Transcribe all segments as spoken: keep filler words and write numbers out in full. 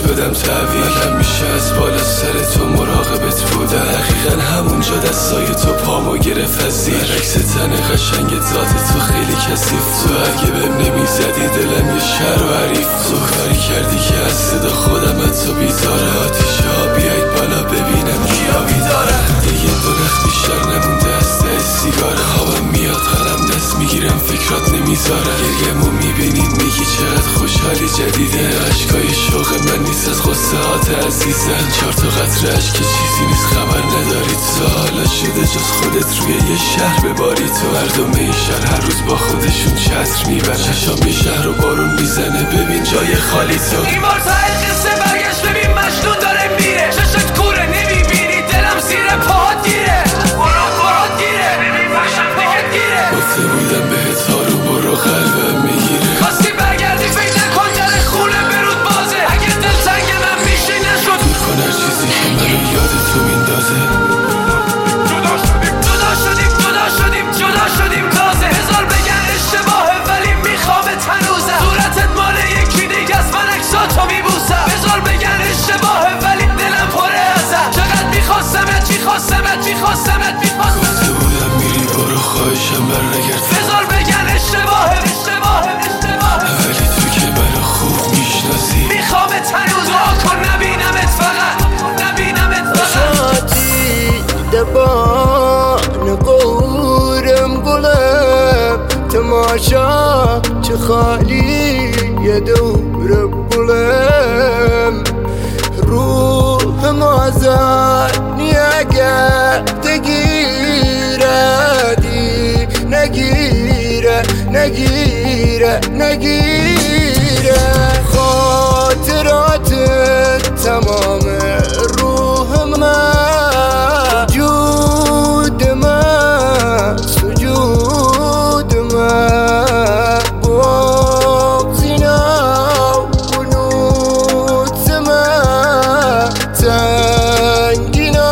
بدم تعویل همیشه از بالا سر تو مراقبت بودم دقیقا همونجا دستای تو پامو گرفت از زیر عکس تن قشنگ ذات تو خیلی کثیف تو اگه بهم نمیزدی دلم یه شر و حریف تو کاری کردی که از صدا خودم از تو بیزاره آتیش ها بیاید بالا ببینم کیا بیداره دیگه دو نخ بیشتر نمونده از ته سیگار خوابم میاد قلم دست میگیرم فکرات نمیذاره گریه‌مو میبینیم میگی چقدر خوشحالی جدیده عشقای شوق من نیست از غصه هات عزیزم چهار تا قطره عشق که چیزی نیست خبر نداری تو حالا شده جز خودت روی یه شهر بباری تو مردم این شهر هر روز با خودشون چتر میبرن چشام یه شهر رو بارون میزنه ببین جای خالی تو این بار تا قصه برگشت ببین مجنون داره میره چشت کوره نمیبینی دلم زیر پاهات گیره برو برو گیره ببین بخشم پاهات گیره گفته بودم بهت هارو برو قلبم میگیره خواستی برگردی فکر نکن در خونه برود بازه اگه دل تنگ من میشی نشد دور کن هر چیزی که منو یاد تو میندازه جدا شدیم جدا شدیم جدا شدیم جدا شدیم تازه هزار بگن اشتباهه ولی میخوامت هنوزم صورتت مال یکی دیگه از من عکساتو میبوسم هزار بگن اشتباهه ولی دلم پره ازم چقدر میخواستمت میخواستمت میخواستمت میخواستمت گفته بودم میری برو خواهشم بر نگرد هزار بگن اشتباهه اشتباهه اشتباهه ولی تو که منو خوب میشناسی میخوامت هنوز دعا کن نبینمت فقط نبینمت فقط دبان قورم گلم تماشا چه خالی یه دورم گلم روحم آزادی اگر تگیره دی نگیره نگیره نگیره خاطرات تمام روح من وجود من سجود من بغزنا قنوت من تنگنا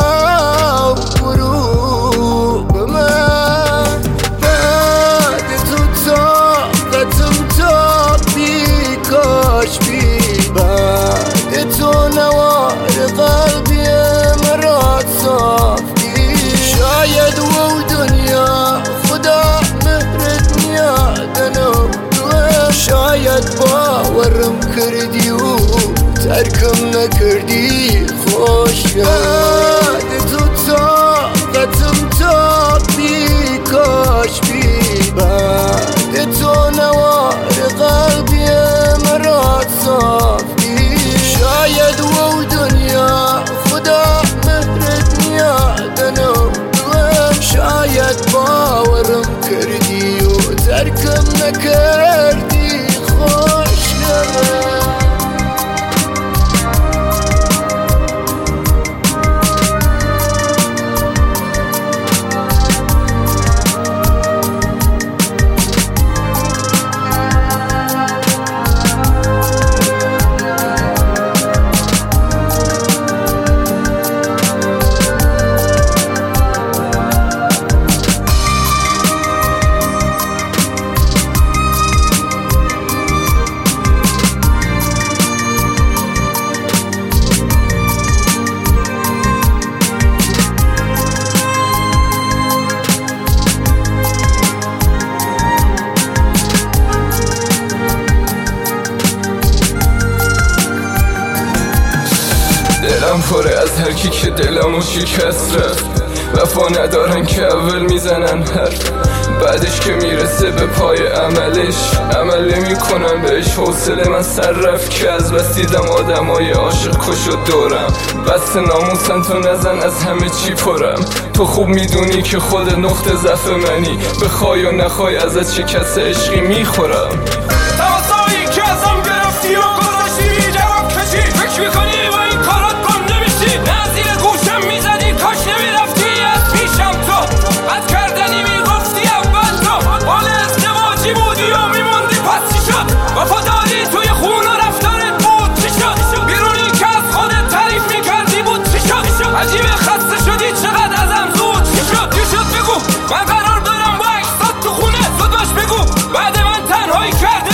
غروب من بعد تو طاقتم تا بیکاش بی بعد تو نوار قلبی مرات صاف بی شاید و دنیا خدا مهرت میادنو شاید باورم کردی و ترکم نکردی خوش بعد تو طاقتم تا بیکاش بی بعد تو نوار قلبی مرات صاف بی شاید و دنیا خدا مهرت میادنو شاید باورم کردی و ترکم نکردی خوشگله دلم پره از هر کی که دلمو شکست رفت وفا ندارن که اول میزنن حرف بعدش که میرسه به پای عملش عمل نمی کنن بهش حوصله من سر رفت که از بس دیدم آدمای عاشق کش و دورم بس ناموسن تو نزن از همه چی پرم تو خوب میدونی که خود نقطه ضعف منی بخوای و نخوای ازت چه کس عشقی میخورم تماسایی که ازم گرفتی و گذاشتی بی جواب کشی فکر میکنی با این کارات گم نمیشی نه زیر گوشم میزدی کاش نمیرفتی از پیشم تو بد کردنی میگفتی اول تو حال ازدواجی بودی و میموندی پس چی شد وفاداری توی خون و رفتارت بود چی شد بیرونی که از خودت تعریف میکردی بود چی شد عجیبه خسته شدی چقدر ازم زود چی شد چی شد بگو من قرار دارم با اکسات تو خونه زود باش بگو بعد من تنهایی کرده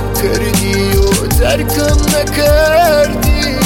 کردی و ترکم نکردی